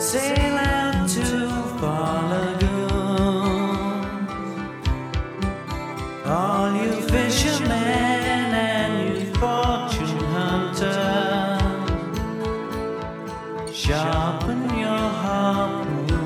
sail out to Far Lagoon. All you fishermen and you fortune hunters, sharpen your harpoon.